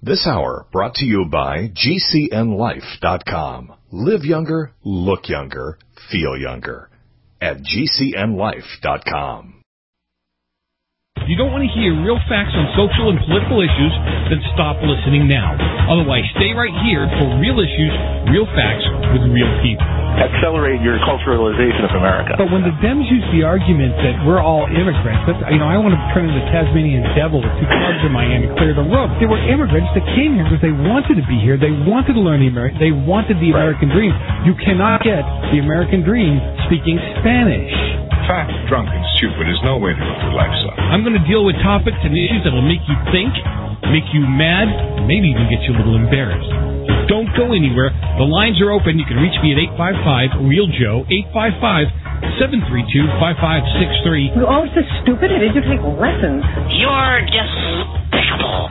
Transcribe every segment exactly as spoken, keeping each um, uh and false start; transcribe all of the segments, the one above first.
This hour brought to you by G C N life dot com. Live younger, look younger, feel younger. At G C N life dot com. If you don't want to hear real facts on social and political issues, then stop listening now. Otherwise, stay right here for real issues, real facts with real people. Accelerate your culturalization of America. But when the Dems use the argument that we're all immigrants, that's, you know, I want to turn into the Tasmanian devil with two clubs in my hand and clear the room. They were immigrants that came here because they wanted to be here. They wanted to learn the American. They wanted the American dream. You cannot get the American dream speaking Spanish. Fat, drunk, and stupid is no way to live your life, son. I'm going to deal with topics and issues that will make you think, make you mad, maybe even get you a little embarrassed. Don't go anywhere. The lines are open. You can reach me at eight five five, real joe, eight five five, seven three two, five five six three. You're always so stupid. Did you take lessons? You're despicable.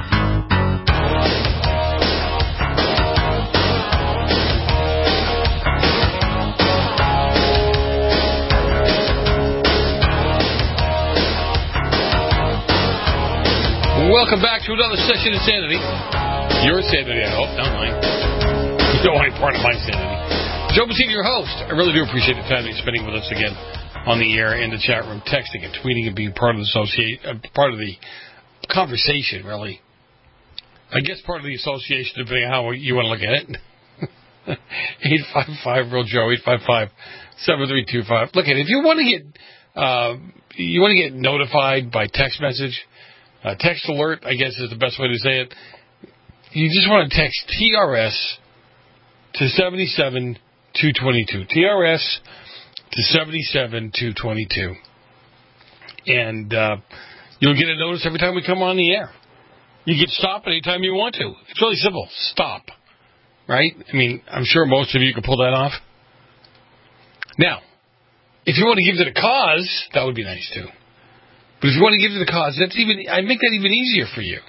Welcome back to another session of Sanity. Your sanity, I hope, not mine. You know I'm part of my sanity. Joe Bassini, your host. I really do appreciate the time that you're spending with us again on the air, in the chat room, texting and tweeting and being part of the associate, uh, part of the conversation, really. I guess part of the association, depending on how you want to look at it. eight five five, real Joe, eight five five, seven three two five. Look, at if you want to get, uh, you want to get notified by text message, Uh, text alert, I guess is the best way to say it. You just want to text T R S to seven seven two two two. T R S to seven seven two two two. And uh, you'll get a notice every time we come on the air. You can stop anytime you want to. It's really simple. Stop. Right? I mean, I'm sure most of you can pull that off. Now, if you want to give it a cause, that would be nice too. But if you want to give it a cause, that's even, I make that even easier for you.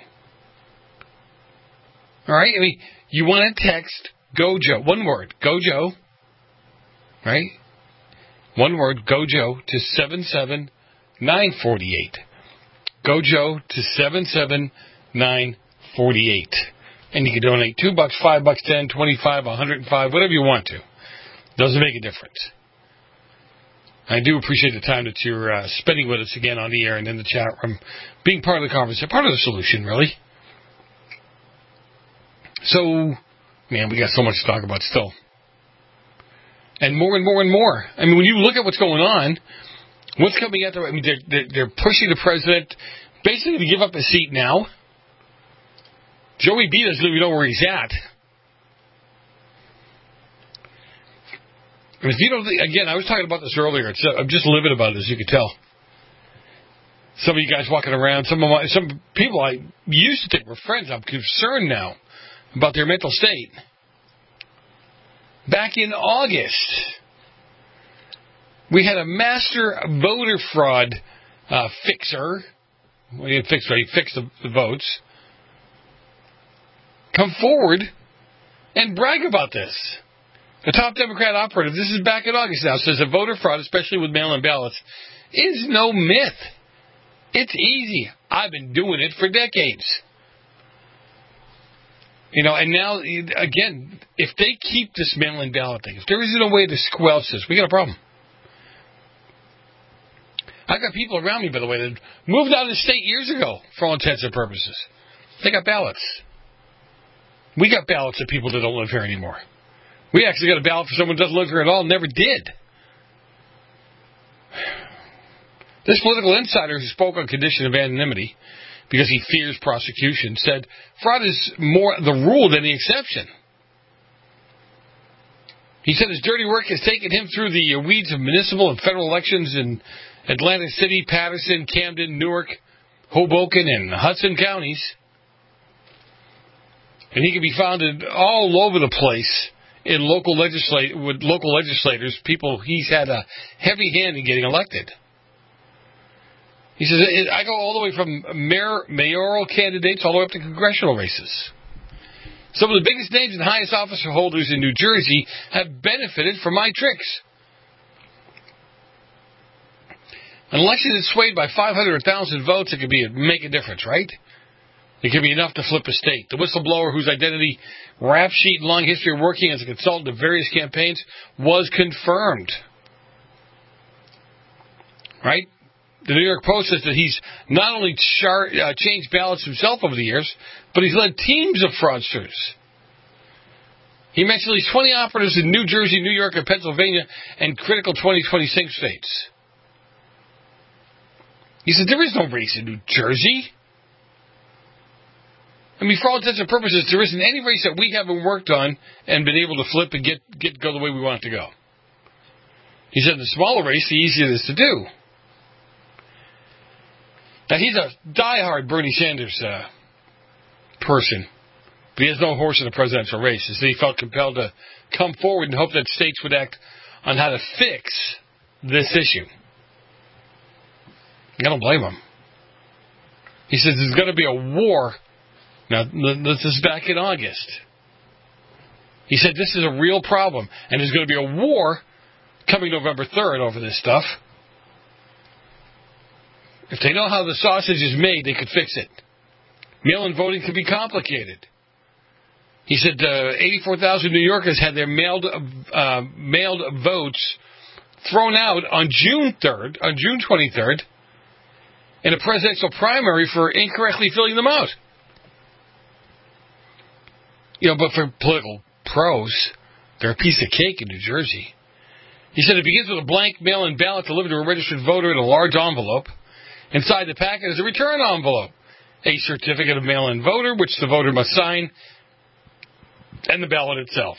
All right? I mean, you want to text GoJo, one word, GoJo, right? One word, GoJo to seven seven nine four eight. GoJo to seven seven nine four eight. And you can donate two bucks, five bucks, ten, twenty-five, one hundred five, whatever you want to. Doesn't make a difference. I do appreciate the time that you're uh, spending with us again on the air and in the chat room, being part of the conversation, part of the solution, really. So, man, we got so much to talk about still. And more and more and more. I mean, when you look at what's going on, what's coming out there, I mean, they're, they're, they're pushing the president basically to give up his seat now. Joey B doesn't even know where he's at. If you don't, again, I was talking about this earlier. It's, uh, I'm just livid about it, as you can tell. Some of you guys walking around, some of my, some people I used to think were friends, I'm concerned now about their mental state. Back in August, we had a master voter fraud uh, fixer. Well, he didn't fix it, he fixed the, the votes. Come forward and brag about this. The top Democrat operative, this is back in August now, says that voter fraud, especially with mail-in ballots, is no myth. It's easy. I've been doing it for decades. You know, and now, again, if they keep this mail-in ballot thing, if there isn't a way to squelch this, we got a problem. I've got people around me, by the way, that moved out of the state years ago, for all intents and purposes. They got ballots. We got ballots of people that don't live here anymore. We actually got a ballot for someone who doesn't live here at all, never did. This political insider who spoke on condition of anonymity because he fears prosecution said fraud is more the rule than the exception. He said his dirty work has taken him through the weeds of municipal and federal elections in Atlantic City, Patterson, Camden, Newark, Hoboken, and Hudson counties. And he can be found all over the place in local legislate with local legislators, people he's had a heavy hand in getting elected. He says, I go all the way from mayor, mayoral candidates all the way up to congressional races. Some of the biggest names and highest officer holders in New Jersey have benefited from my tricks. An election is swayed by five hundred thousand votes, it could be make a difference, right? It could be enough to flip a state. The whistleblower, whose identity, rap sheet, and long history of working as a consultant of various campaigns was confirmed. Right? The New York Post says that he's not only char- uh, changed ballots himself over the years, but he's led teams of fraudsters. He mentioned at least twenty operatives in New Jersey, New York, and Pennsylvania, and critical twenty twenty-six states. He said there is no race in New Jersey. I mean, for all intents and purposes, there isn't any race that we haven't worked on and been able to flip and get, get go the way we want it to go. He said the smaller race, the easier it is to do. Now, he's a diehard Bernie Sanders uh, person, but he has no horse in the presidential race. So he felt compelled to come forward and hope that states would act on how to fix this issue. I don't blame him. He says there's going to be a war. Now, this is back in August. He said this is a real problem, and there's going to be a war coming November third over this stuff. If they know how the sausage is made, they could fix it. Mail-in voting can be complicated. He said uh, eighty-four thousand New Yorkers had their mailed uh, mailed votes thrown out on June third, on June twenty-third, in a presidential primary for incorrectly filling them out. You know, but for political pros, they're a piece of cake in New Jersey. He said it begins with a blank mail-in ballot delivered to a registered voter in a large envelope. Inside the packet is a return envelope, a certificate of mail-in voter, which the voter must sign, and the ballot itself.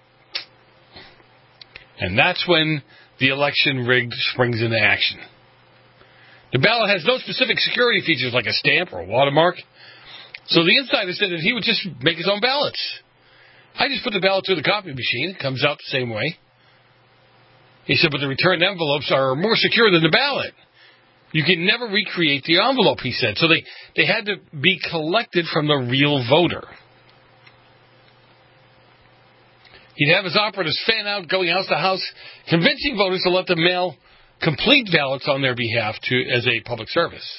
And that's when the election rig springs into action. The ballot has no specific security features like a stamp or a watermark, so the insider said that he would just make his own ballots. I just put the ballot through the copy machine. It comes out the same way. He said, but the returned envelopes are more secure than the ballot. You can never recreate the envelope, he said. So they, they had to be collected from the real voter. He'd have his operatives fan out, going house to house, convincing voters to let them mail complete ballots on their behalf to as a public service.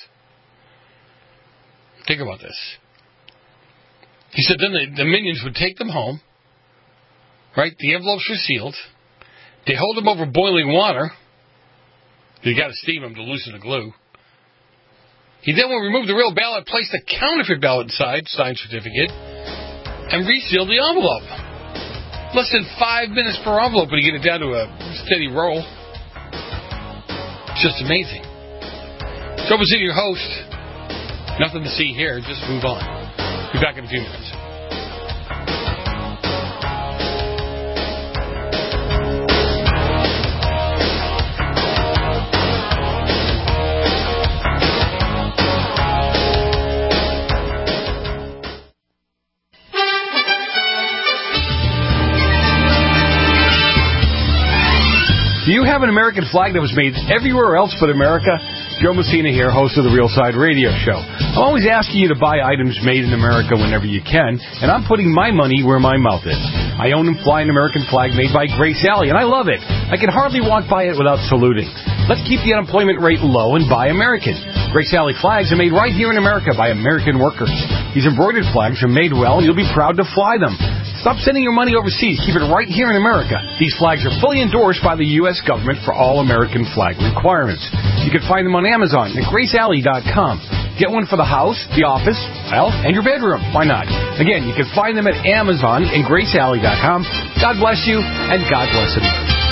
Think about this. He said then the, the minions would take them home, right? The envelopes were sealed. They hold them over boiling water. You got to steam them to loosen the glue. He then will remove the real ballot, place the counterfeit ballot inside, signed certificate, and reseal the envelope. Less than five minutes per envelope to get it down to a steady roll. It's just amazing. Joe Bazzini, your host. Nothing to see here. Just move on. Be back in a few minutes. Do you have an American flag that was made everywhere else but America? Joe Messina here, host of the Real Side Radio Show. I'm always asking you to buy items made in America whenever you can, and I'm putting my money where my mouth is. I own and fly an American flag made by Grace Alley, and I love it. I can hardly walk by it without saluting. Let's keep the unemployment rate low and buy American. Grace Alley flags are made right here in America by American workers. These embroidered flags are made well, and you'll be proud to fly them. Stop sending your money overseas. Keep it right here in America. These flags are fully endorsed by the U S government for all American flag requirements. You can find them on Amazon at grace alley dot com. Get one for the house, the office, well, and your bedroom. Why not? Again, you can find them at Amazon and grace alley dot com. God bless you, and God bless America.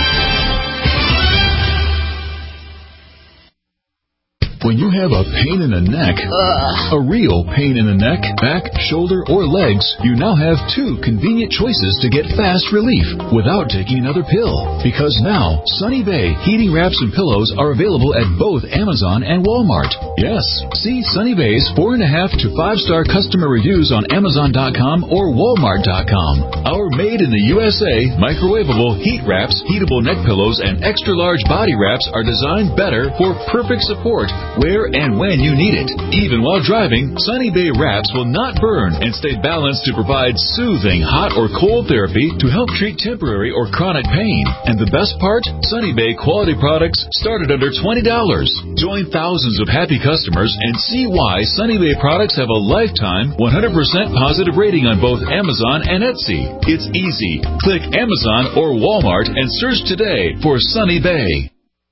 When you have a pain in the neck, Ugh. a real pain in the neck, back, shoulder, or legs, you now have two convenient choices to get fast relief without taking another pill. Because now, Sunny Bay heating wraps and pillows are available at both Amazon and Walmart. Yes, see Sunny Bay's four and a half to five star customer reviews on Amazon dot com or Walmart dot com. Our made in the U S A microwavable heat wraps, heatable neck pillows, and extra large body wraps are designed better for perfect support where and when you need it. Even while driving, Sunny Bay wraps will not burn and stay balanced to provide soothing hot or cold therapy to help treat temporary or chronic pain. And the best part? Sunny Bay quality products start at under twenty dollars. Join thousands of happy customers and see why Sunny Bay products have a lifetime one hundred percent positive rating on both Amazon and Etsy. It's easy. Click Amazon or Walmart and search today for Sunny Bay.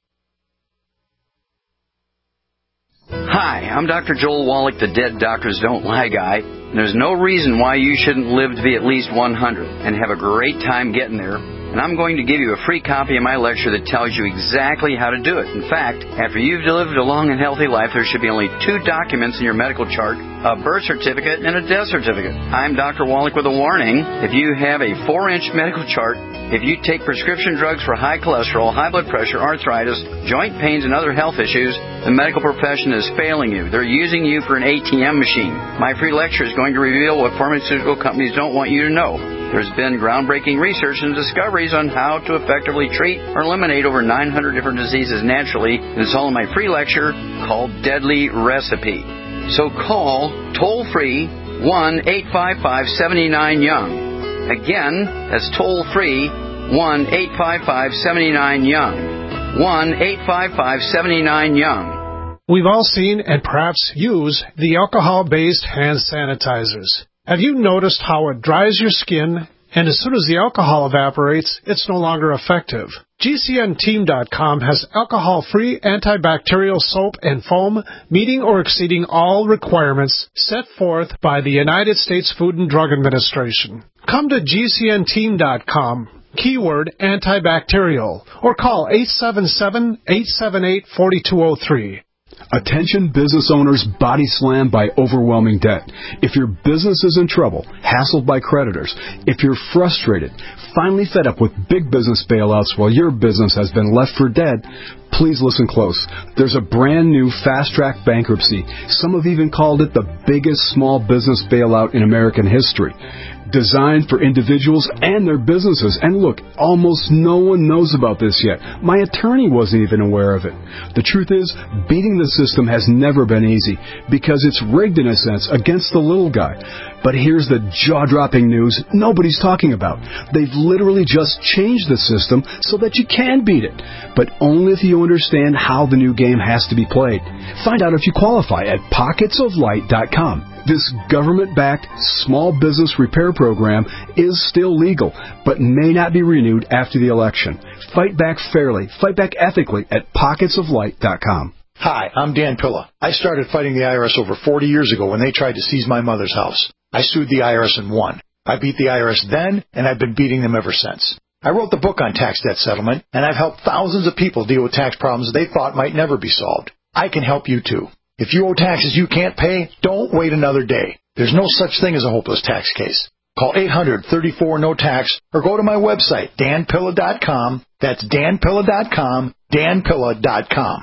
Hi, I'm Doctor Joel Wallach, the Dead Doctors Don't Lie guy. And there's no reason why you shouldn't live to be at least one hundred and have a great time getting there. And I'm going to give you a free copy of my lecture that tells you exactly how to do it. In fact, after you've lived a long and healthy life, there should be only two documents in your medical chart, a birth certificate and a death certificate. I'm Doctor Wallach with a warning. If you have a four-inch medical chart, if you take prescription drugs for high cholesterol, high blood pressure, arthritis, joint pains, and other health issues, the medical profession is failing you. They're using you for an A T M machine. My free lecture is going to reveal what pharmaceutical companies don't want you to know. There's been groundbreaking research and discoveries on how to effectively treat or eliminate over nine hundred different diseases naturally. And it's all in my free lecture called Deadly Recipe. So call toll-free one eight five five, seven nine, young. Again, that's toll-free one eight five five, seven nine, young. one eight five five, seven nine, young. We've all seen and perhaps use the alcohol-based hand sanitizers. Have you noticed how it dries your skin, and as soon as the alcohol evaporates, it's no longer effective? G C N team dot com has alcohol-free antibacterial soap and foam meeting or exceeding all requirements set forth by the United States Food and Drug Administration. Come to G C N team dot com, keyword antibacterial, or call eight seven seven, eight seven eight, four two zero three. Attention business owners body slammed by overwhelming debt. If your business is in trouble, hassled by creditors, if you're frustrated, finally fed up with big business bailouts while your business has been left for dead, please listen close. There's a brand new fast-track bankruptcy. Some have even called it the biggest small business bailout in American history. Designed for individuals and their businesses. And look, almost no one knows about this yet. My attorney wasn't even aware of it. The truth is, beating the system has never been easy because it's rigged in a sense against the little guy. But here's the jaw-dropping news nobody's talking about. They've literally just changed the system so that you can beat it, but only if you understand how the new game has to be played. Find out if you qualify at pockets of light dot com. This government-backed small business repair program is still legal, but may not be renewed after the election. Fight back fairly, fight back ethically at pockets of light dot com. Hi, I'm Dan Pilla. I started fighting the I R S over forty years ago when they tried to seize my mother's house. I sued the I R S and won. I beat the I R S then, and I've been beating them ever since. I wrote the book on tax debt settlement, and I've helped thousands of people deal with tax problems they thought might never be solved. I can help you too. If you owe taxes you can't pay, don't wait another day. There's no such thing as a hopeless tax case. Call eight hundred, thirty-four, no tax or go to my website, dan pilla dot com. That's dan pilla dot com, dan pilla dot com.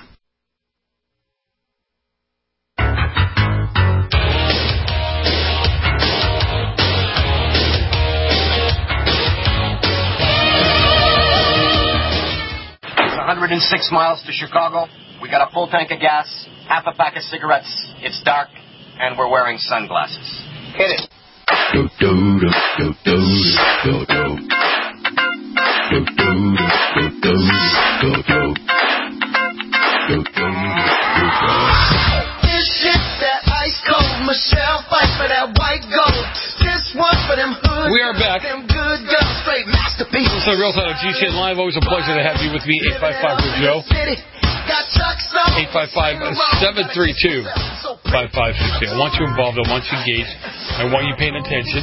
one hundred six miles to Chicago. We got a full tank of gas, half a pack of cigarettes. It's dark, and we're wearing sunglasses. Hit it. Do do do do do do do. Do do do do do do. Do do do do. This shit that ice cold Michelle fight for that white gold. This one for them hood. We are back. Them good girls, straight masterpieces. So Real Side of G C N Live, always a pleasure to have you with me. eight five five Joe. eight five five, seven three two, five five six two. I want you involved. I want you engaged. I want you paying attention.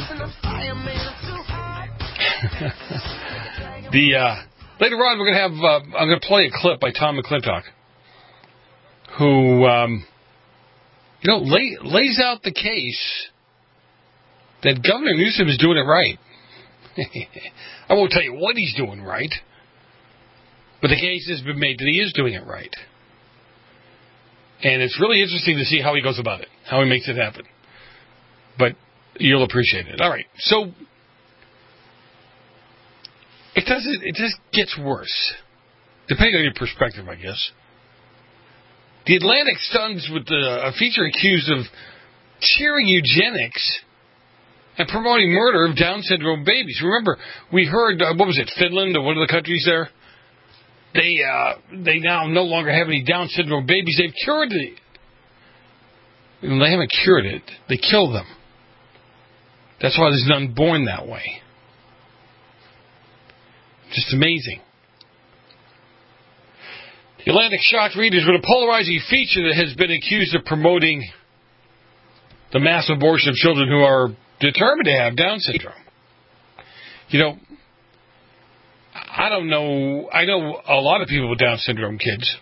the uh, later on, we're going to have. Uh, I'm going to play a clip by Tom McClintock, who um, you know lay, lays out the case that Governor Newsom is doing it right. I won't tell you what he's doing right, but the case has been made that he is doing it right. And it's really interesting to see how he goes about it, how he makes it happen. But you'll appreciate it. All right, so it doesn't. It just gets worse, depending on your perspective, I guess. The Atlantic stuns with the, a feature accused of cheering eugenics and promoting murder of Down syndrome babies. Remember, we heard, uh, what was it, Finland or one of the countries there? They uh, they now no longer have any Down syndrome babies. They've cured it. They haven't cured it. They killed them. That's why there's none born that way. Just amazing. The Atlantic shocked readers with a polarizing feature that has been accused of promoting the mass abortion of children who are determined to have Down syndrome. You know, I don't know. I know a lot of people with Down syndrome kids.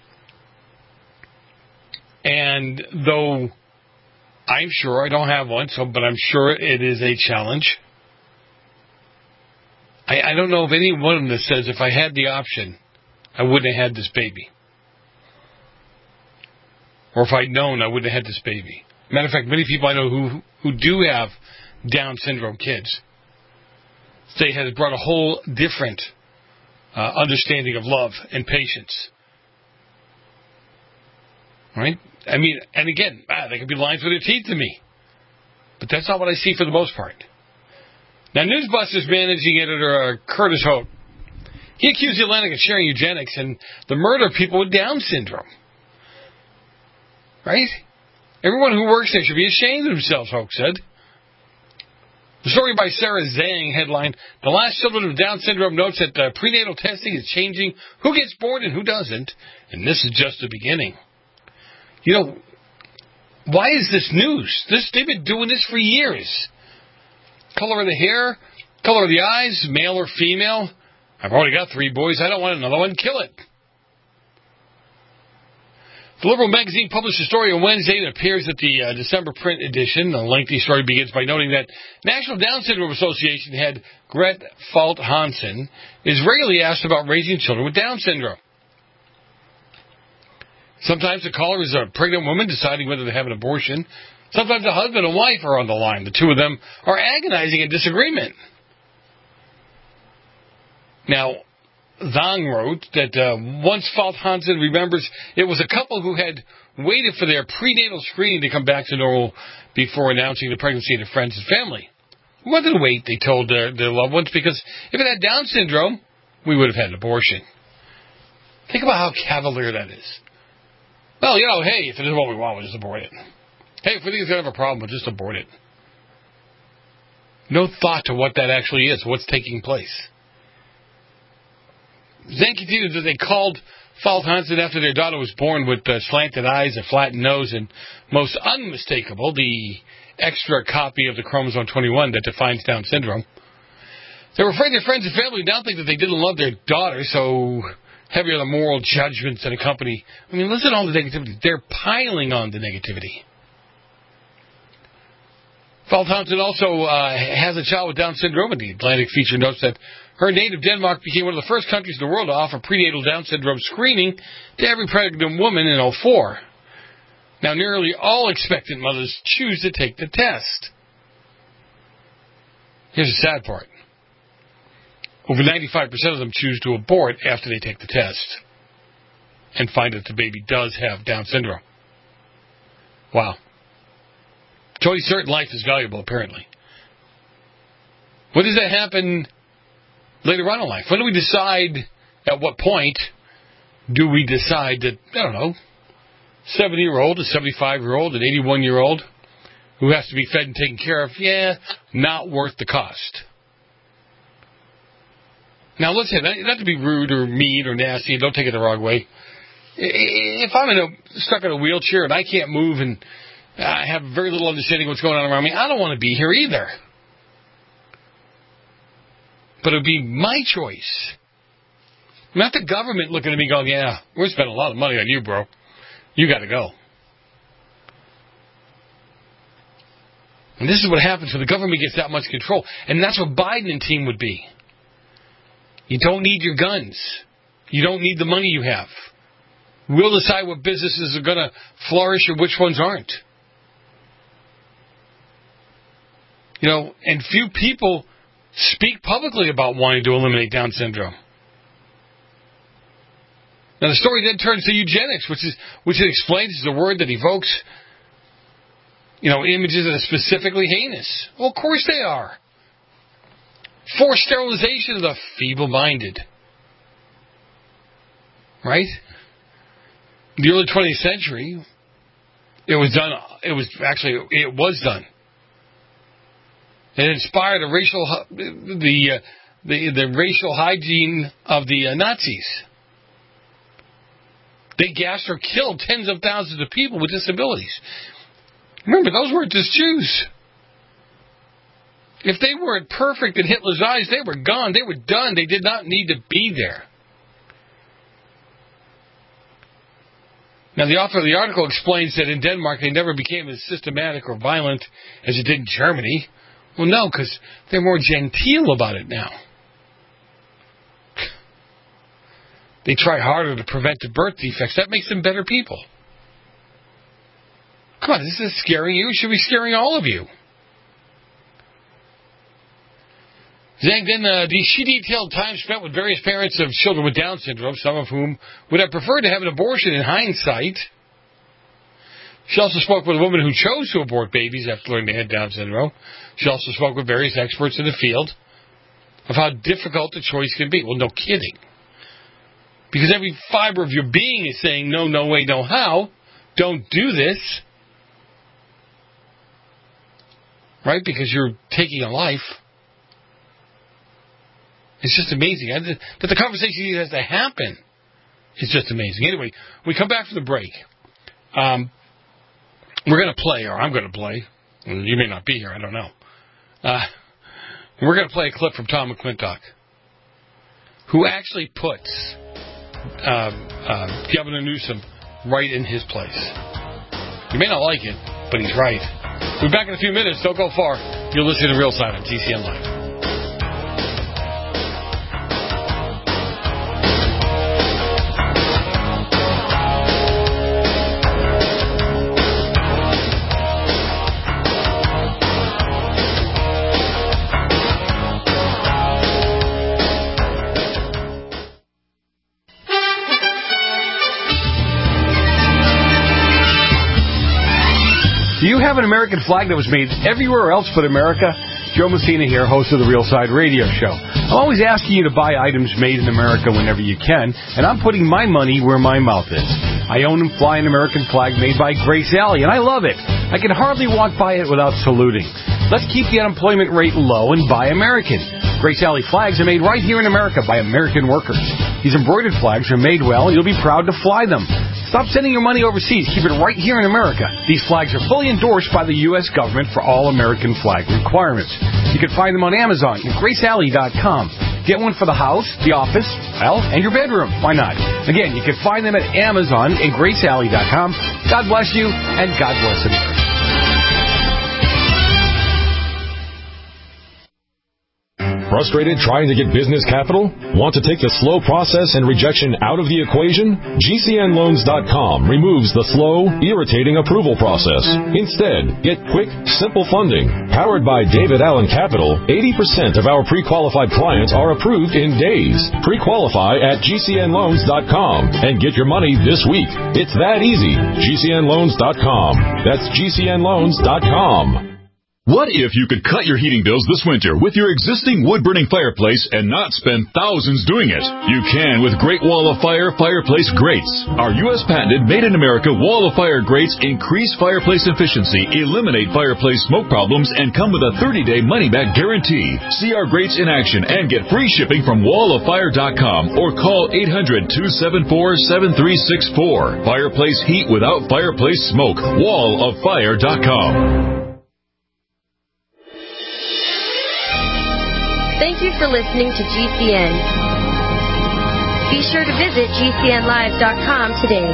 And though I'm sure I don't have one, so but I'm sure it is a challenge. I, I don't know of any one of them that says if I had the option, I wouldn't have had this baby. Or if I'd known, I wouldn't have had this baby. Matter of fact, many people I know who who do have Down syndrome kids say it has brought a whole different uh, understanding of love and patience. Right? I mean, and again, ah, they could be lying through their teeth to me. But that's not what I see for the most part. Now, Newsbusters managing editor uh, Curtis Holt, he accused the Atlantic of sharing eugenics and the murder of people with Down syndrome. Right? Everyone who works there should be ashamed of themselves, Holt said. The story by Sarah Zhang headlined, "The Last Children of Down Syndrome" notes that uh, prenatal testing is changing who gets born and who doesn't, and this is just the beginning. You know, why is this news? This they've been doing this for years. Color of the hair, color of the eyes, male or female. I've already got three boys. I don't want another one. Kill it. The Liberal magazine published a story on Wednesday that appears at the uh, December print edition. The lengthy story begins by noting that National Down Syndrome Association head Gret Falt Hansen is regularly asked about raising children with Down syndrome. Sometimes the caller is a pregnant woman deciding whether to have an abortion. Sometimes a husband and wife are on the line. The two of them are agonizing in disagreement. Now, Zhang wrote that uh, once Falt Hansen remembers it was a couple who had waited for their prenatal screening to come back to normal before announcing the pregnancy to friends and family. We wanted to wait, they told their, their loved ones, because if it had Down syndrome, we would have had an abortion. Think about how cavalier that is. Well, you know, hey, if it is what we want, we'll just abort it. Hey, if we think it's going to have a problem, we'll just abort it. No thought to what that actually is, what's taking place. Zhang continued that they called Falt Hansen after their daughter was born with uh, slanted eyes, a flattened nose, and most unmistakable, the extra copy of the chromosome twenty-one that defines Down syndrome. They were afraid their friends and family would now think that they didn't love their daughter, so heavy on the moral judgments that accompany. I mean, listen to all the negativity. They're piling on the negativity. Falt Hansen also uh, has a child with Down syndrome, and the Atlantic feature notes that her native Denmark became one of the first countries in the world to offer prenatal Down syndrome screening to every pregnant woman in oh four. Now, nearly all expectant mothers choose to take the test. Here's the sad part. Over ninety-five percent of them choose to abort after they take the test and find that the baby does have Down syndrome. Wow. Choice certain life is valuable, apparently. When does that happen later on in life? When do we decide, at what point do we decide that, I don't know, seventy-year-old, a seventy-five-year-old, an eighty-one-year-old who has to be fed and taken care of, yeah, not worth the cost. Now, listen, not to be rude or mean or nasty, don't take it the wrong way. If I'm in a, stuck in a wheelchair and I can't move and I have very little understanding of what's going on around me, I don't want to be here either. But it would be my choice. Not the government looking at me going, yeah, we're spending a lot of money on you, bro. You got to go. And this is what happens when the government gets that much control. And that's what Biden and team would be. You don't need your guns. You don't need the money you have. We'll decide what businesses are going to flourish and which ones aren't. You know, and few people speak publicly about wanting to eliminate Down syndrome. Now, the story then turns to eugenics, which is which it explains is a word that evokes, you know, images that are specifically heinous. Well, of course they are. Forced sterilization of the feeble-minded. Right? The early twentieth century, it was done, it was actually, it was done. It inspired the racial, the, uh, the, the racial hygiene of the uh, Nazis. They gassed or killed tens of thousands of people with disabilities. Remember, those weren't just Jews. If they weren't perfect in Hitler's eyes, they were gone. They were done. They did not need to be there. Now, the author of the article explains that in Denmark, they never became as systematic or violent as it did in Germany. Well, no, because they're more genteel about it now. They try harder to prevent the birth defects. That makes them better people. Come on, this is scaring you. It should be scaring all of you. Then uh, she detailed time spent with various parents of children with Down syndrome, some of whom would have preferred to have an abortion in hindsight. She also spoke with a woman who chose to abort babies after learning they had Down syndrome. She also spoke with various experts in the field of how difficult the choice can be. Well, no kidding. Because every fiber of your being is saying, no, no way, no how. Don't do this. Right? Because you're taking a life. It's just amazing. That the conversation has to happen. It's just amazing. Anyway, we come back from the break. Um, we're going to play, or I'm going to play. You may not be here. I don't know. Uh, we're going to play a clip from Tom McClintock, who actually puts um, uh, Governor Newsom right in his place. You may not like it, but he's right. We'll be back in a few minutes. Don't go far. You're listening to Real Side on G C N Live. Do you have an American flag that was made everywhere else but America? Joe Messina here, host of the Real Side Radio Show. I'm always asking you to buy items made in America whenever you can, and I'm putting my money where my mouth is. I own and fly an American flag made by Grace Alley, and I love it. I can hardly walk by it without saluting. Let's keep the unemployment rate low and buy American. Grace Alley flags are made right here in America by American workers. These embroidered flags are made well, and you'll be proud to fly them. Stop sending your money overseas. Keep it right here in America. These flags are fully endorsed by the U S government for all American flag requirements. You can find them on Amazon and grace alley dot com. Get one for the house, the office, well, and your bedroom. Why not? Again, you can find them at Amazon and grace alley dot com. God bless you, and God bless America. Frustrated trying to get business capital? Want to take the slow process and rejection out of the equation? G C N loans dot com removes the slow, irritating approval process. Instead, get quick, simple funding. Powered by David Allen Capital, eighty percent of our pre-qualified clients are approved in days. Pre-qualify at G C N loans dot com and get your money this week. It's that easy. G C N loans dot com. That's G C N loans dot com. What if you could cut your heating bills this winter with your existing wood-burning fireplace and not spend thousands doing it? You can with Great Wall of Fire fireplace grates. Our U S patented made-in-America Wall of Fire grates increase fireplace efficiency, eliminate fireplace smoke problems, and come with a thirty-day money-back guarantee. See our grates in action and get free shipping from wall of fire dot com or call eight hundred, two seven four, seven three six four. Fireplace heat without fireplace smoke. wall of fire dot com. Thank you for listening to G C N. Be sure to visit G C N live dot com today.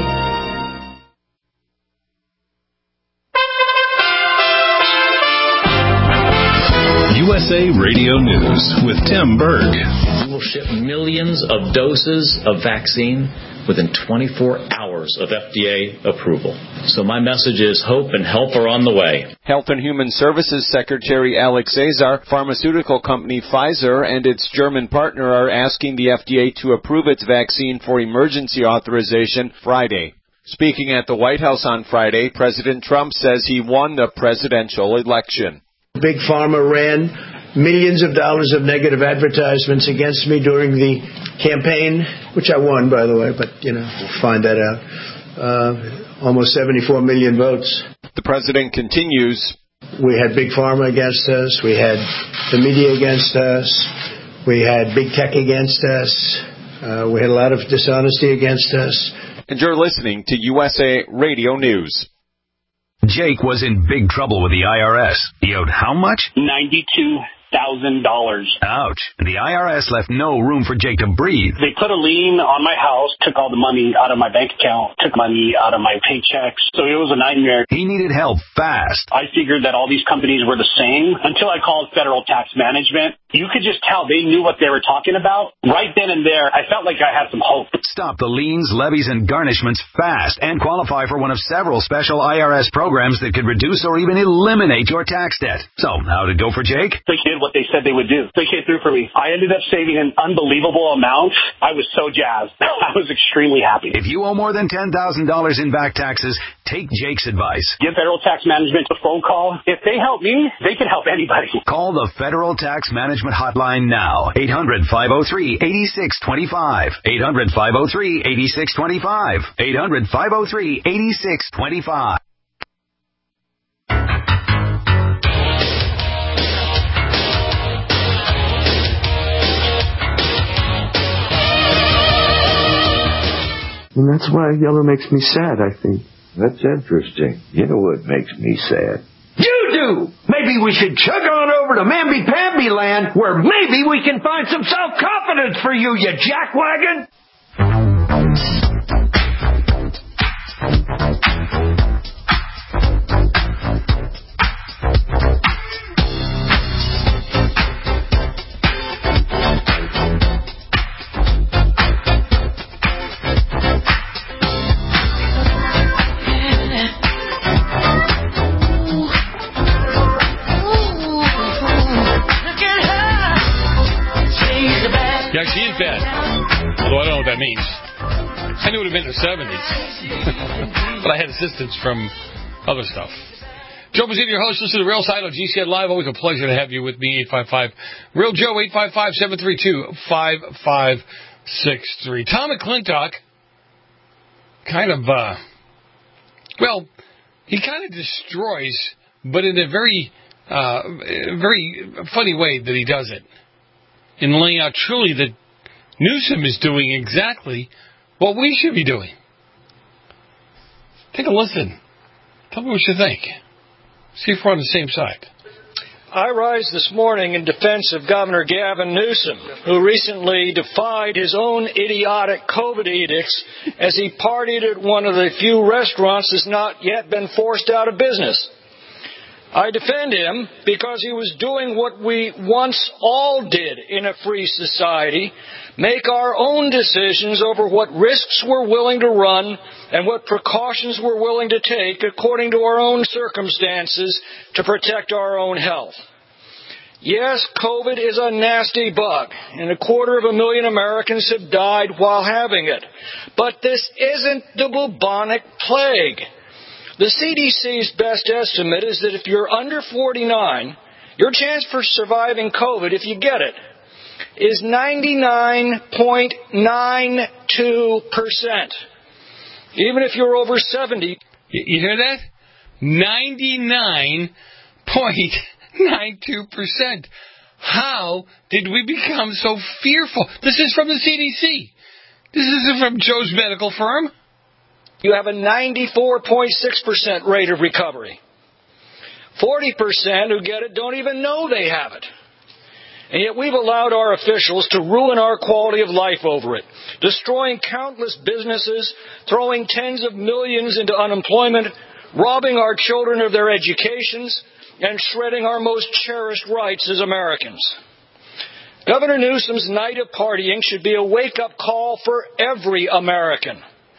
U S A Radio News with Tim Berg. We will ship millions of doses of vaccine within twenty-four hours hours of F D A approval. So my message is hope and help are on the way. Health and Human Services Secretary Alex Azar, pharmaceutical company Pfizer, and its German partner are asking the F D A to approve its vaccine for emergency authorization Friday. Speaking at the White House on Friday, President Trump says he won the presidential election. Big Pharma ran millions of dollars of negative advertisements against me during the campaign, which I won, by the way, but, you know, we'll find that out. Uh, almost seventy-four million votes. The president continues. We had Big Pharma against us. We had the media against us. We had Big Tech against us. Uh, we had a lot of dishonesty against us. And you're listening to U S A Radio News. Jake was in big trouble with the I R S. He owed how much? ninety-two thousand dollars. Ouch. The I R S left no room for Jake to breathe. They put a lien on my house, took all the money out of my bank account, took money out of my paychecks. So it was a nightmare. He needed help fast. I figured that all these companies were the same until I called Federal Tax Management. You could just tell they knew what they were talking about. Right then and there, I felt like I had some hope. Stop the liens, levies, and garnishments fast and qualify for one of several special I R S programs that could reduce or even eliminate your tax debt. So, how'd it go for Jake? They did what they said they would do. They came through for me. I ended up saving an unbelievable amount. I was so jazzed. I was extremely happy. If you owe more than ten thousand dollars in back taxes, take Jake's advice. Give Federal Tax Management a phone call. If they help me, they can help anybody. Call the Federal Tax Management Hotline now. eight hundred, five oh three, eight six two five. eight hundred, five oh three, eight six two five. eight hundred, five oh three, eight six two five. And that's why Yeller makes me sad, I think. That's interesting. You know what makes me sad? You do! Maybe we should chug on over to Mamby-Pamby land, where maybe we can find some self-confidence for you, you jackwagon! Yeah, she is bad. Although I don't know what that means. I knew it would have been in the seventies. But I had assistance from other stuff. Joe Mazzini, your host. Listen to the Real Side on G C N Live. Always a pleasure to have you with me. eight five five Real Joe, eight five five, seven three two, five five six three. Tom McClintock kind of, uh, well, he kind of destroys, but in a very, uh, very funny way that he does it. In laying out truly that Newsom is doing exactly what we should be doing. Take a listen. Tell me what you think. See if we're on the same side. I rise this morning in defense of Governor Gavin Newsom, who recently defied his own idiotic COVID edicts as he partied at one of the few restaurants that's not yet been forced out of business. I defend him because he was doing what we once all did in a free society, make our own decisions over what risks we're willing to run and what precautions we're willing to take according to our own circumstances to protect our own health. Yes, COVID is a nasty bug, and a quarter of a million Americans have died while having it. But this isn't the bubonic plague. The C D C's best estimate is that if you're under forty-nine, your chance for surviving COVID, if you get it, is ninety-nine point nine two percent. Even if you're over seventy. You hear that? ninety-nine point nine two percent. How did we become so fearful? This is from the C D C. This isn't from Joe's medical firm. You have a ninety-four point six percent rate of recovery. forty percent who get it don't even know they have it. And yet we've allowed our officials to ruin our quality of life over it, destroying countless businesses, throwing tens of millions into unemployment, robbing our children of their educations, and shredding our most cherished rights as Americans. Governor Newsom's night of partying should be a wake-up call for every American.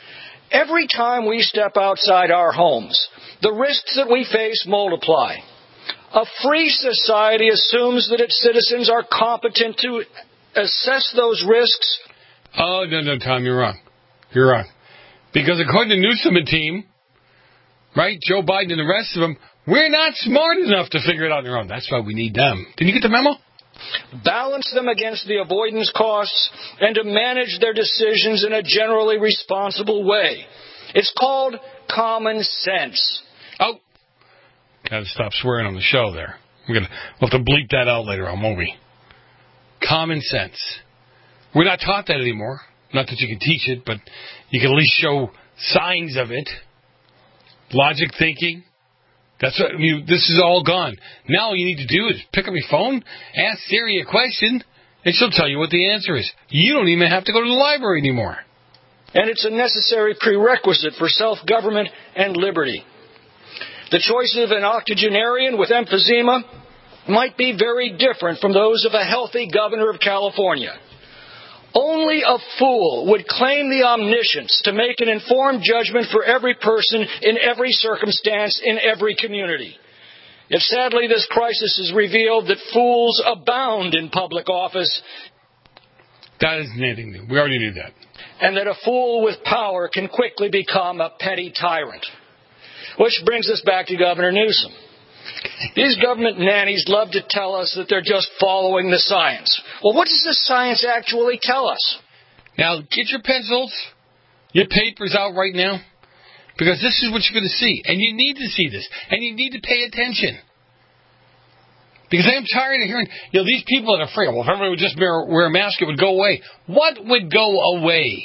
Every time we step outside our homes, the risks that we face multiply. A free society assumes that its citizens are competent to assess those risks. Oh, no, no, Tom, you're wrong. You're wrong. Because according to Newsom and team, right, Joe Biden and the rest of them, we're not smart enough to figure it out on their own. That's why we need them. Did you get the memo? Balance them against the avoidance costs and to manage their decisions in a generally responsible way. It's called common sense. Oh, gotta stop swearing on the show there. We're gonna we'll have to bleep that out later on, won't we? Common sense. We're not taught that anymore. Not that you can teach it, but you can at least show signs of it. Logic thinking. That's what I mean, this is all gone. Now all you need to do is pick up your phone, ask Siri a question, and she'll tell you what the answer is. You don't even have to go to the library anymore. And it's a necessary prerequisite for self-government and liberty. The choice of an octogenarian with emphysema might be very different from those of a healthy governor of California. Only a fool would claim the omniscience to make an informed judgment for every person in every circumstance in every community. Yet sadly, this crisis has revealed that fools abound in public office. That isn't anything new. We already knew that. And that a fool with power can quickly become a petty tyrant. Which brings us back to Governor Newsom. These government nannies love to tell us that they're just following the science. Well, what does the science actually tell us? Now, get your pencils, your papers out right now, because this is what you're going to see. And you need to see this. And you need to pay attention. Because I'm tired of hearing, you know, these people that are afraid, well, if everyone would just wear, wear a mask, it would go away. What would go away?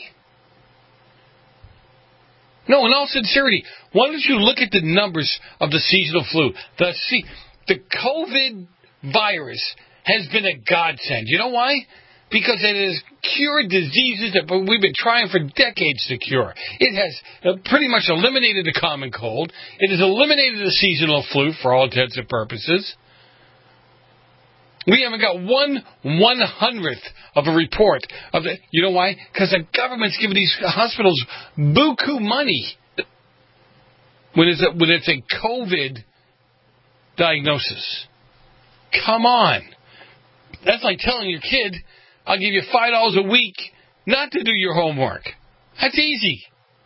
No, in all sincerity, why don't you look at the numbers of the seasonal flu? The, see, the COVID virus has been a godsend. You know why? Because it has cured diseases that we've been trying for decades to cure. It has pretty much eliminated the common cold. It has eliminated the seasonal flu for all intents and purposes. We haven't got one one hundredth of a report of the. You know why? Because the government's giving these hospitals buku money when it's a, when it's a COVID diagnosis. Come on, that's like telling your kid, "I'll give you five dollars a week not to do your homework." That's easy.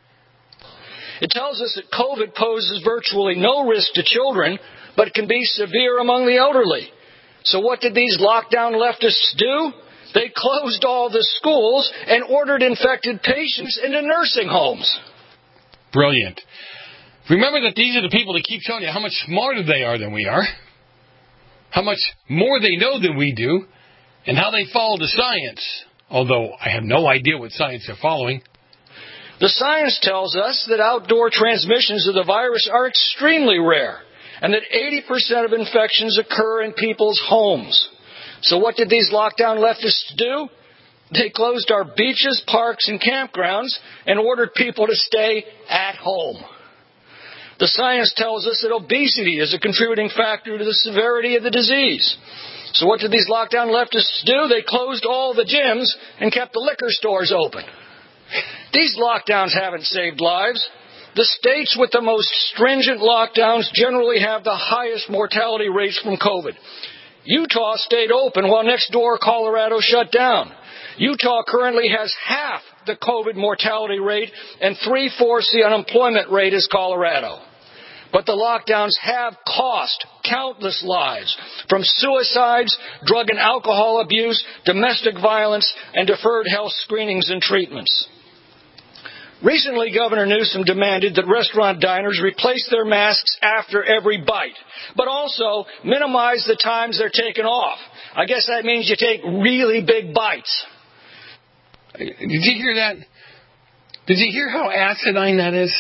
It tells us that COVID poses virtually no risk to children, but can be severe among the elderly. So what did these lockdown leftists do? They closed all the schools and ordered infected patients into nursing homes. Brilliant. Remember that these are the people that keep telling you how much smarter they are than we are, how much more they know than we do, and how they follow the science, although I have no idea what science they're following. The science tells us that outdoor transmissions of the virus are extremely rare, and that eighty percent of infections occur in people's homes. So what did these lockdown leftists do? They closed our beaches, parks, and campgrounds and ordered people to stay at home. The science tells us that obesity is a contributing factor to the severity of the disease. So what did these lockdown leftists do? They closed all the gyms and kept the liquor stores open. These lockdowns haven't saved lives. The states with the most stringent lockdowns generally have the highest mortality rates from COVID. Utah stayed open while next door Colorado shut down. Utah currently has half the COVID mortality rate and three-fourths the unemployment rate as Colorado. But the lockdowns have cost countless lives, from suicides, drug and alcohol abuse, domestic violence, and deferred health screenings and treatments. Recently, Governor Newsom demanded that restaurant diners replace their masks after every bite, but also minimize the times they're taken off. I guess that means you take really big bites. Did you hear that? Did you hear how asinine that is?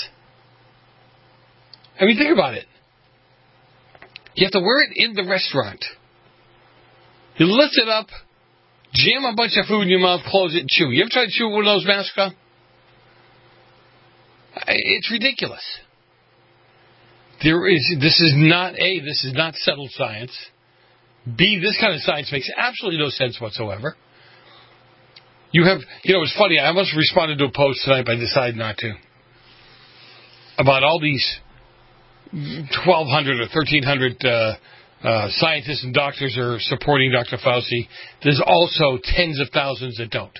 I mean, think about it. You have to wear it in the restaurant. You lift it up, jam a bunch of food in your mouth, close it, and chew. You ever tried to chew with one of those masks on? It's ridiculous. There is. This is not A, this is not settled science. B, this kind of science makes absolutely no sense whatsoever. You have, you know, it's funny, I almost responded to a post tonight, but I decided not to. about all these twelve hundred or thirteen hundred uh, uh, scientists and doctors are supporting Doctor Fauci, there's also tens of thousands that don't.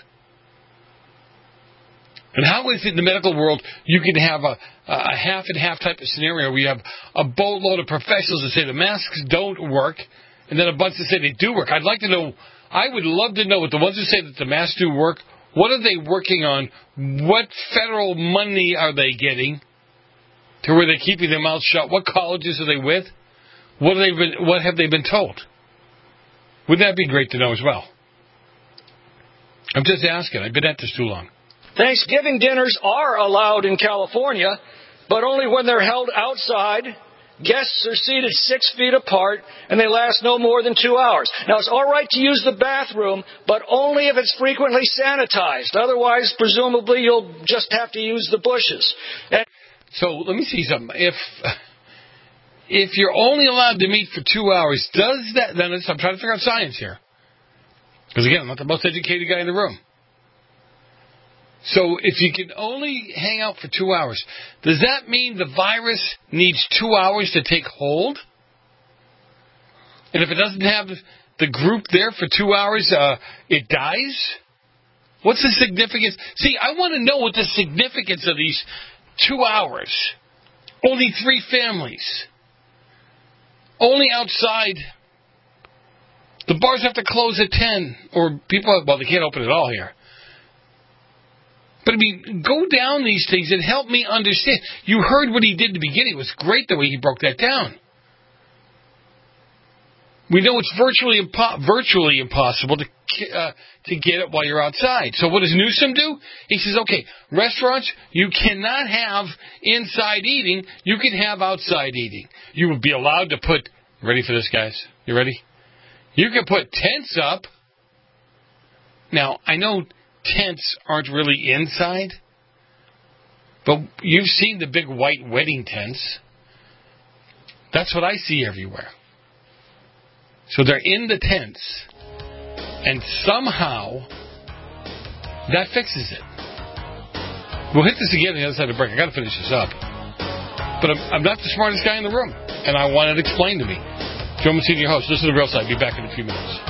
And how is it in the medical world you can have a, a half and half type of scenario where you have a boatload of professionals that say the masks don't work, and then a bunch that say they do work? I'd like to know, I would love to know, with the ones who say that the masks do work, what are they working on? What federal money are they getting to where they're keeping their mouths shut? What colleges are they with? What, have they been, what have they been told? Wouldn't that be great to know as well? I'm just asking. I've been at this too long. Thanksgiving dinners are allowed in California, but only when they're held outside. Guests are seated six feet apart, and they last no more than two hours. Now, it's all right to use the bathroom, but only if it's frequently sanitized. Otherwise, presumably, you'll just have to use the bushes. And so let me see something. If if you're only allowed to meet for two hours, does that... Then I'm trying to figure out science here. Because, again, I'm not the most educated guy in the room. So if you can only hang out for two hours, does that mean the virus needs two hours to take hold? And if it doesn't have the group there for two hours, uh, it dies? What's the significance? See, I want to know what the significance of these two hours. Only three families. Only outside. The bars have to close at ten. Or people, well, they can't open at all here. But, I mean, go down these things and help me understand. You heard what he did in the beginning. It was great the way he broke that down. We know it's virtually impo- virtually impossible to uh, to get it while you're outside. So what does Newsom do? He says, okay, restaurants, you cannot have inside eating. You can have outside eating. You will be allowed to put, ready for this, guys? You ready? You can put tents up. Now, I know tents aren't really inside, but you've seen the big white wedding tents. That's what I see everywhere. So they're in the tents, and somehow that fixes it. We'll hit this again on the other side of the break. I got to finish this up. But I'm, I'm not the smartest guy in the room, and I want it explained to me. Joe Messina, your host. Listen to the Real Side. Be back in a few minutes.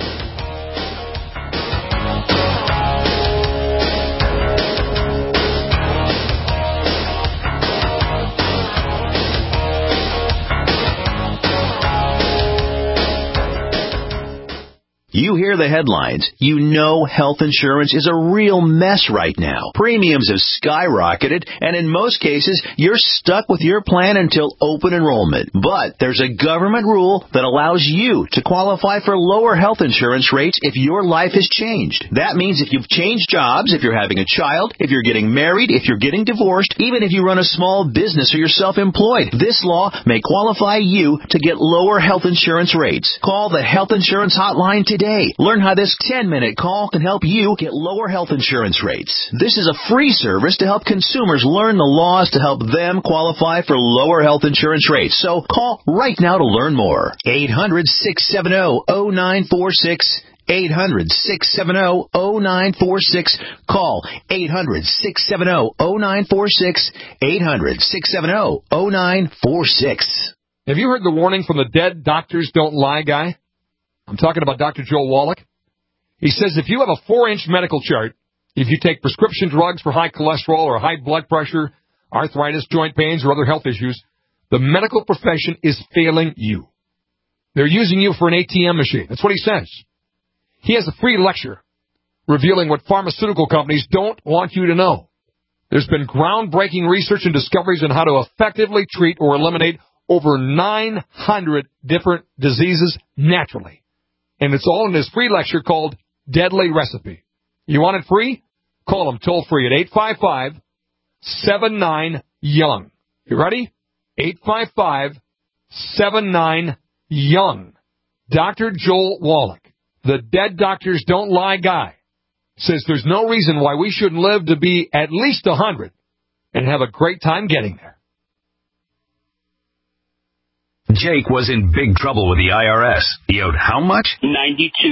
You hear the headlines. You know health insurance is a real mess right now. Premiums have skyrocketed, and in most cases, you're stuck with your plan until open enrollment. But there's a government rule that allows you to qualify for lower health insurance rates if your life has changed. That means if you've changed jobs, if you're having a child, if you're getting married, if you're getting divorced, even if you run a small business or you're self-employed, this law may qualify you to get lower health insurance rates. Call the Health Insurance Hotline today. Learn how this ten-minute call can help you get lower health insurance rates. This is a free service to help consumers learn the laws to help them qualify for lower health insurance rates. So call right now to learn more. eight hundred, six seven zero, zero nine four six. eight hundred, six seven zero, zero nine four six. Call eight hundred, six seven zero, zero nine four six. eight hundred, six seven zero, zero nine four six. Have you heard the warning from the dead doctors don't lie guy? I'm talking about Doctor Joel Wallach. He says if you have a four-inch medical chart, if you take prescription drugs for high cholesterol or high blood pressure, arthritis, joint pains, or other health issues, the medical profession is failing you. They're using you for an A T M machine. That's what he says. He has a free lecture revealing what pharmaceutical companies don't want you to know. There's been groundbreaking research and discoveries on how to effectively treat or eliminate over nine hundred different diseases naturally. And it's all in this free lecture called Deadly Recipe. You want it free? Call him toll free at eight five five, seven nine, young. You ready? eight five five, seven nine, young. Doctor Joel Wallach, the dead doctors don't lie guy, says there's no reason why we shouldn't live to be at least one hundred and have a great time getting there. Jake was in big trouble with the I R S. He owed how much? ninety-two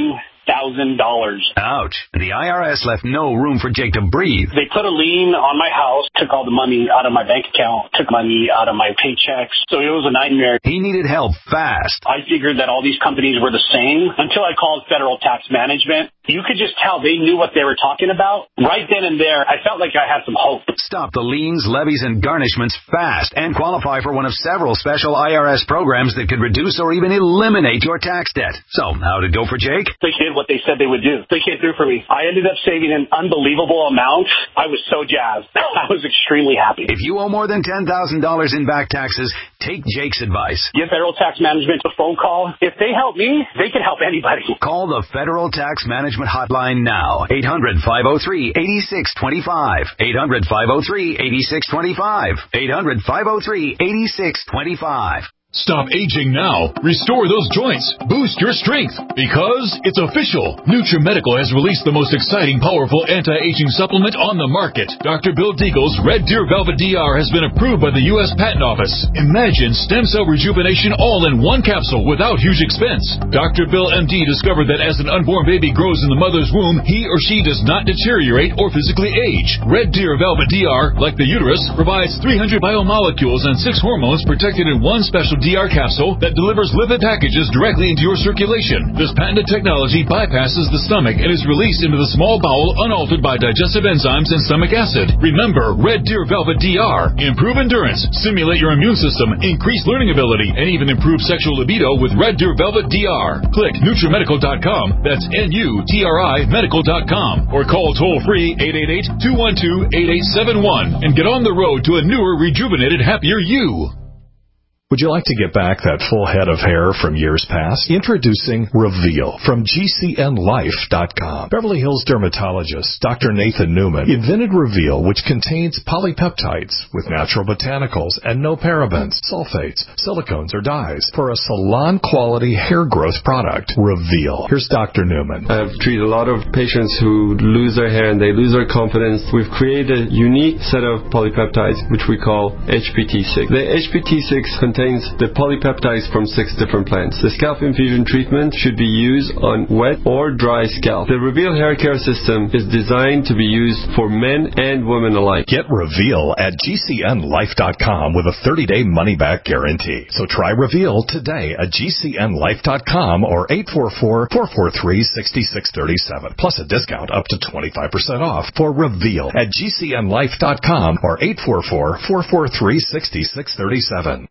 thousand dollars. Ouch. The I R S left no room for Jake to breathe. They put a lien on my house, took all the money out of my bank account, took money out of my paychecks. So it was a nightmare. He needed help fast. I figured that all these companies were the same until I called Federal Tax Management. You could just tell they knew what they were talking about. Right then and there, I felt like I had some hope. Stop the liens, levies, and garnishments fast and qualify for one of several special I R S programs that could reduce or even eliminate your tax debt. So, how did it go for Jake? They did what they said they would do. They came through for me. I ended up saving an unbelievable amount. I was so jazzed. I was extremely happy. If you owe more than ten thousand dollars in back taxes, take Jake's advice. Give Federal Tax Management a phone call. If they help me, they can help anybody. Call the Federal Tax Management Hotline now. eight hundred, five oh three, eight six two five. eight hundred, five oh three, eight six two five. eight hundred, five oh three, eight six two five. Stop aging now. Restore those joints. Boost your strength. Because it's official. NutriMedical has released the most exciting, powerful anti-aging supplement on the market. Doctor Bill Deagle's Red Deer Velvet D R has been approved by the U S Patent Office. Imagine stem cell rejuvenation all in one capsule without huge expense. Doctor Bill M D discovered that as an unborn baby grows in the mother's womb, he or she does not deteriorate or physically age. Red Deer Velvet D R, like the uterus, provides three hundred biomolecules and six hormones protected in one special D R capsule that delivers lipid packages directly into your circulation. This patented technology bypasses the stomach and is released into the small bowel unaltered by digestive enzymes and stomach acid. Remember, Red Deer Velvet D R. Improve endurance, stimulate your immune system, increase learning ability, and even improve sexual libido with Red Deer Velvet D R. Click NutriMedical dot com. That's N U T R I medical dot com. Or call toll-free eight eight eight, two one two, eight eight seven one and get on the road to a newer, rejuvenated, happier you. Would you like to get back that full head of hair from years past? Introducing Reveal from G C N Life dot com. Beverly Hills dermatologist Doctor Nathan Newman invented Reveal, which contains polypeptides with natural botanicals and no parabens, sulfates, silicones, or dyes for a salon-quality hair growth product. Reveal. Here's Doctor Newman. I've treated a lot of patients who lose their hair and they lose their confidence. We've created a unique set of polypeptides, which we call H P T six. The H P T six contains the polypeptides from six different plants. The scalp infusion treatment should be used on wet or dry scalp. The Reveal hair care system is designed to be used for men and women alike. Get Reveal at G C N Life dot com with a thirty-day money-back guarantee. So try Reveal today at G C N Life dot com or eight four four, four four three, six six three seven. Plus a discount up to twenty-five percent off for Reveal at G C N Life dot com or eight four four, four four three, six six three seven.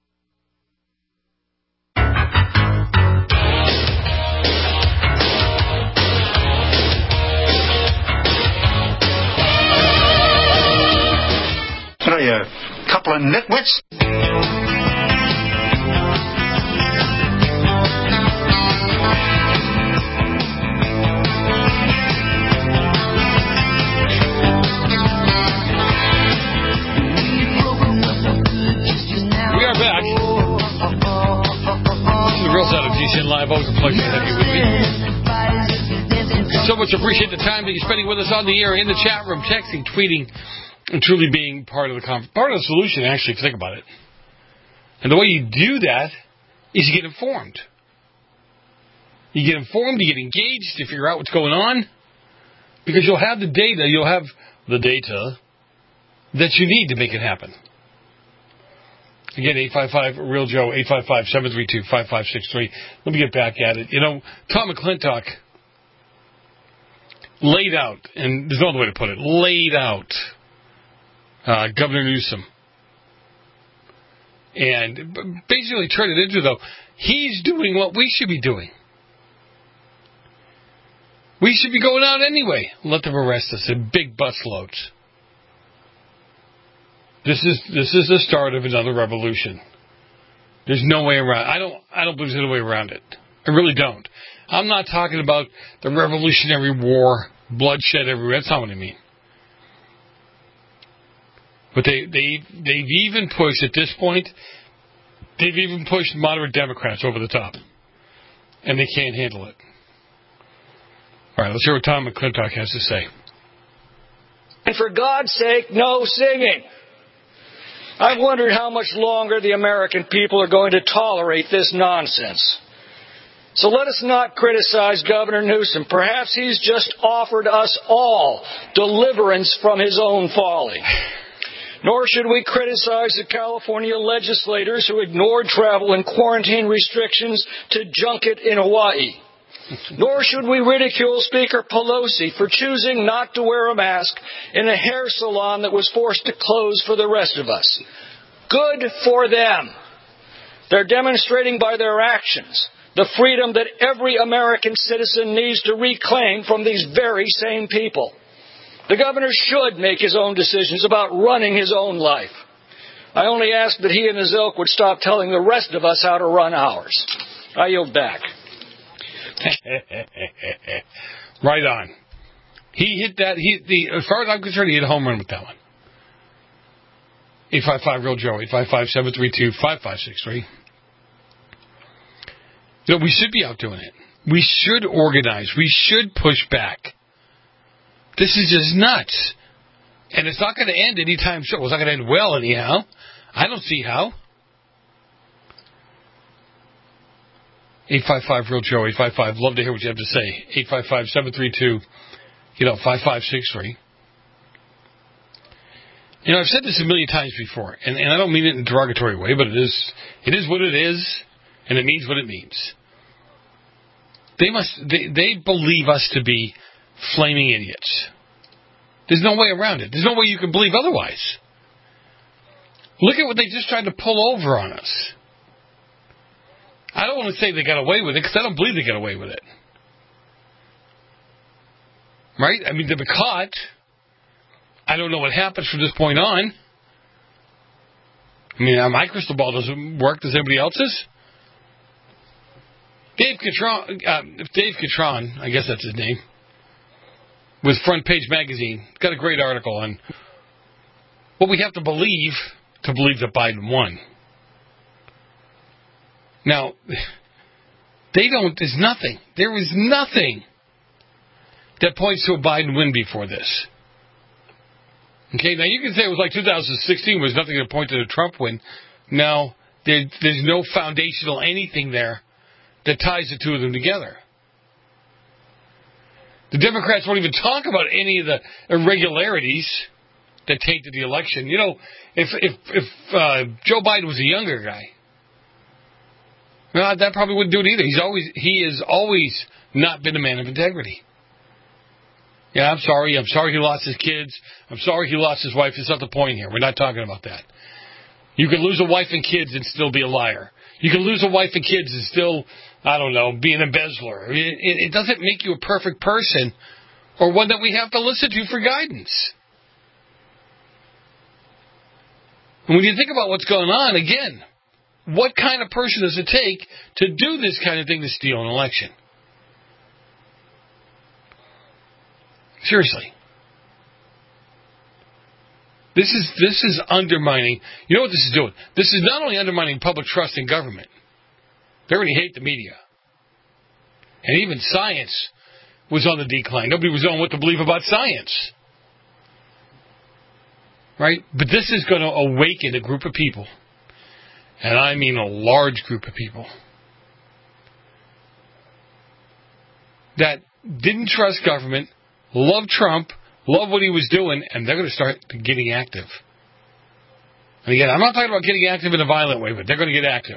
What are you, a couple of nitwits? We are back. The Real Side of G C N Live. Always a pleasure to have you with me. So much appreciate the time that you're spending with us on the air, in the chat room, texting, tweeting, and truly being part of the conf- part of the solution, actually, if you think about it. And the way you do that is you get informed. You get informed, you get engaged, you figure out what's going on, because you'll have the data, you'll have the data that you need to make it happen. Again, eight five five, Real Joe, eight five five, seven three two, five five six three. Let me get back at it. You know, Tom McClintock laid out, and there's no other way to put it, laid out Uh, Governor Newsom. And basically turned it into, though, he's doing what we should be doing. We should be going out anyway. Let them arrest us in big busloads. This is this is the start of another revolution. There's no way around. I don't I don't believe there's any way around it. I really don't. I'm not talking about the Revolutionary War, bloodshed everywhere. That's not what I mean. But they, they, they've even pushed, at this point, they've even pushed moderate Democrats over the top. And they can't handle it. All right, let's hear what Tom McClintock has to say. And for God's sake, no singing. I've wondered how much longer the American people are going to tolerate this nonsense. So let us not criticize Governor Newsom. Perhaps he's just offered us all deliverance from his own folly. Nor should we criticize the California legislators who ignored travel and quarantine restrictions to junket in Hawaii. Nor should we ridicule Speaker Pelosi for choosing not to wear a mask in a hair salon that was forced to close for the rest of us. Good for them. They're demonstrating by their actions the freedom that every American citizen needs to reclaim from these very same people. The governor should make his own decisions about running his own life. I only ask that he and his ilk would stop telling the rest of us how to run ours. I yield back. Right on. He hit that. He, the, as far as I'm concerned, he hit a home run with that one. eight five five real Joe, eight five five, seven three two, five five six three. You know, we should be out doing it. We should organize. We should push back. This is just nuts. And it's not going to end anytime soon. Well, it's not going to end well anyhow. I don't see how. eight five five real Joe, eight five five. Love to hear what you have to say. eight five five, seven three two, you know, five five six three. You know, I've said this a million times before, and, and I don't mean it in a derogatory way, but it is it is what it is, and it means what it means. They must they, they believe us to be flaming idiots. There's no way around it. There's no way you can believe otherwise. Look at what they just tried to pull over on us. I don't want to say they got away with it, because I don't believe they got away with it. Right? I mean, they've been caught. I don't know what happens from this point on. I mean, my crystal ball doesn't work. Does anybody else's? Dave Catron, uh, Dave Catron, I guess that's his name, with Front Page Magazine, got a great article on what we have to believe to believe that Biden won. Now, they don't, there's nothing, there is nothing that points to a Biden win before this. Okay, now you can say it was like two thousand sixteen was nothing to point to the Trump win. No, there, there's no foundational anything there that ties the two of them together. The Democrats won't even talk about any of the irregularities that tainted the election. You know, if if if uh, Joe Biden was a younger guy, well, that probably wouldn't do it either. He's always he has always not been a man of integrity. Yeah, I'm sorry. I'm sorry he lost his kids. I'm sorry he lost his wife. That's not the point here. We're not talking about that. You can lose a wife and kids and still be a liar. You can lose a wife and kids and still, I don't know, be an embezzler. It, it, it doesn't make you a perfect person or one that we have to listen to for guidance. And when you think about what's going on, again, what kind of person does it take to do this kind of thing to steal an election? Seriously. This is this is undermining. You know what this is doing? This is not only undermining public trust in government. They already hate the media. And even science was on the decline. Nobody was knowing what to believe about science. Right? But this is going to awaken a group of people. And I mean a large group of people. That didn't trust government, loved Trump, loved what he was doing, and they're going to start getting active. And again, I'm not talking about getting active in a violent way, but they're going to get active.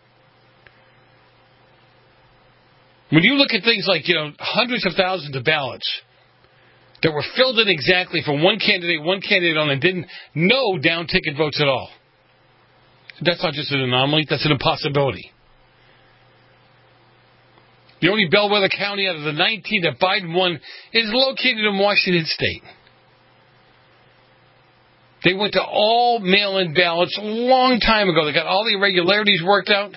When you look at things like, you know, hundreds of thousands of ballots that were filled in exactly for one candidate, one candidate on, and didn't no down ticket votes at all. That's not just an anomaly, that's an impossibility. The only bellwether county out of the nineteen that Biden won is located in Washington State. They went to all mail-in ballots a long time ago. They got all the irregularities worked out.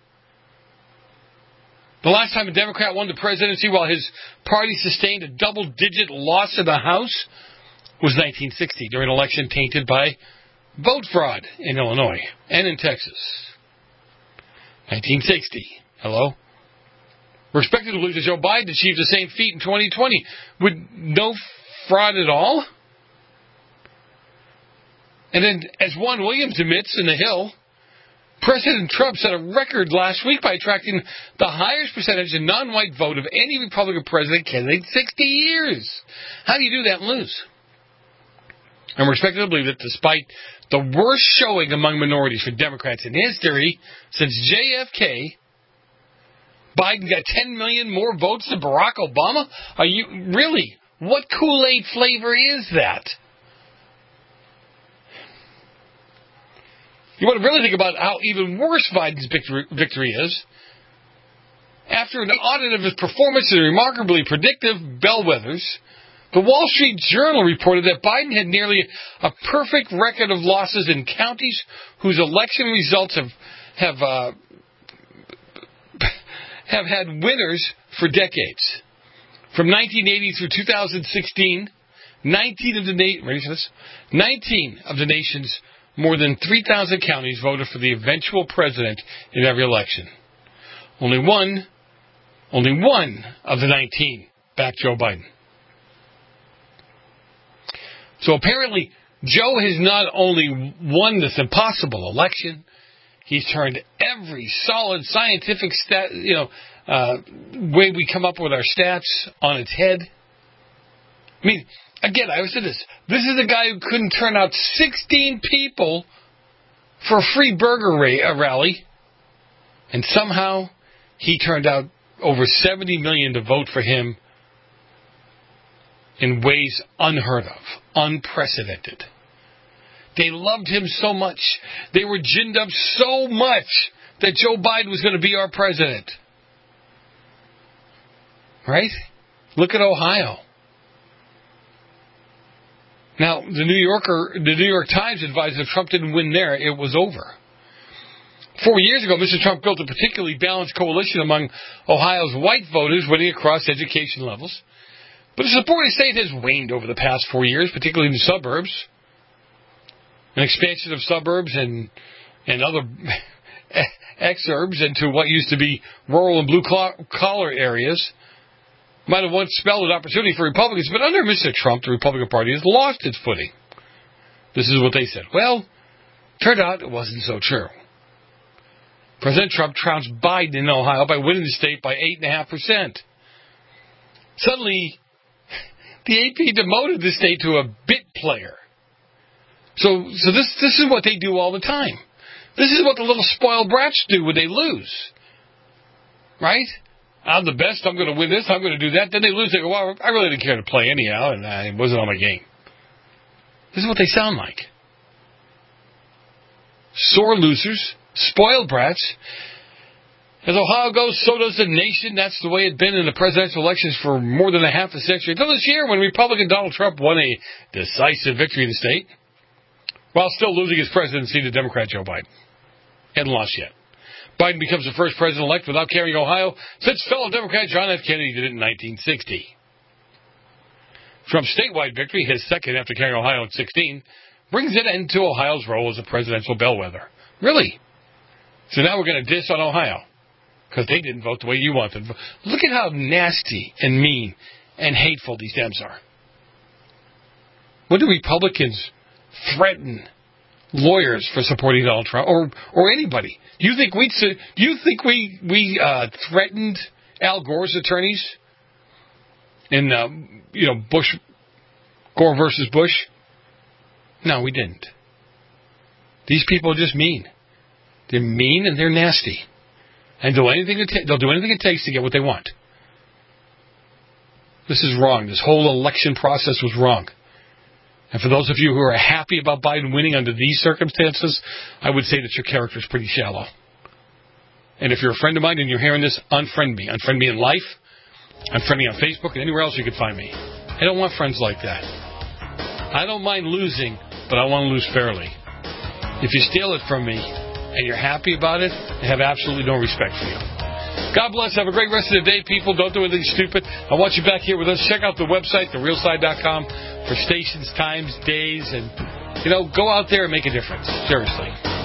The last time a Democrat won the presidency while his party sustained a double-digit loss in the House was nineteen sixty, during an election tainted by vote fraud in Illinois and in Texas. nineteen sixty. Hello? We're expected to lose to Joe Biden achieved the same feat in twenty twenty with no fraud at all. And then, as Juan Williams admits in The Hill, President Trump set a record last week by attracting the highest percentage of non-white vote of any Republican president candidate in sixty years. How do you do that and lose? And we're expected to believe that despite the worst showing among minorities for Democrats in history since J F K, Biden got ten million more votes than Barack Obama? Are you really? What Kool-Aid flavor is that? You want to really think about how even worse Biden's victory, victory is. After an audit of his performance and remarkably predictive bellwethers, the Wall Street Journal reported that Biden had nearly a perfect record of losses in counties whose election results have have uh, have had winners for decades. From nineteen eighty through two thousand sixteen, nineteen of the na- ready for this? nineteen of the nation's more than three thousand counties voted for the eventual president in every election. Only one, only one of the nineteen backed Joe Biden. So apparently, Joe has not only won this impossible election, he's turned every solid scientific stat, you know, uh, way we come up with our stats on its head. I mean, again, I always said this. This is a guy who couldn't turn out sixteen people for a free burger ra- rally, and somehow he turned out over seventy million to vote for him in ways unheard of, unprecedented. They loved him so much. They were ginned up so much that Joe Biden was going to be our president. Right? Look at Ohio. Now, the New Yorker, the New York Times advised if Trump didn't win there, it was over. Four years ago, Mister Trump built a particularly balanced coalition among Ohio's white voters, winning across education levels. But the support of the state has waned over the past four years, particularly in the suburbs. An expansion of suburbs and and other exurbs into what used to be rural and blue-collar areas might have once spelled an opportunity for Republicans, but under Mister Trump, the Republican Party has lost its footing. This is what they said. Well, turned out it wasn't so true. President Trump trounced Biden in Ohio by winning the state by eight point five percent. Suddenly, the A P demoted the state to a bit player. So, so this this is what they do all the time. This is what the little spoiled brats do when they lose. Right? I'm the best, I'm going to win this, I'm going to do that. Then they lose, they go, well, I really didn't care to play anyhow, and I wasn't on my game. This is what they sound like. Sore losers, spoiled brats. As Ohio goes, so does the nation. That's the way it's been in the presidential elections for more than a half a century. Until this year, when Republican Donald Trump won a decisive victory in the state, while still losing his presidency to Democrat Joe Biden. Hadn't lost yet. Biden becomes the first president-elect without carrying Ohio since fellow Democrat John F. Kennedy did it in nineteen sixty. Trump's statewide victory, his second after carrying Ohio in sixteen, brings an end to Ohio's role as a presidential bellwether. Really? So now we're going to diss on Ohio because they didn't vote the way you wanted. Look at how nasty and mean and hateful these Dems are. When do Republicans threaten lawyers for supporting Donald Trump or or anybody? Do you think we do you think we we uh, threatened Al Gore's attorneys in uh, you know Bush Gore versus Bush? No, we didn't. These people are just mean. They're mean and they're nasty, and do anything it ta- they'll do anything it takes to get what they want. This is wrong. This whole election process was wrong. And for those of you who are happy about Biden winning under these circumstances, I would say that your character is pretty shallow. And if you're a friend of mine and you're hearing this, unfriend me. Unfriend me in life. Unfriend me on Facebook and anywhere else you can find me. I don't want friends like that. I don't mind losing, but I want to lose fairly. If you steal it from me and you're happy about it, I have absolutely no respect for you. God bless. Have a great rest of the day, people. Don't do anything stupid. I want you back here with us. Check out the website, the real side dot com, for stations, times, days, and, you know, go out there and make a difference. Seriously.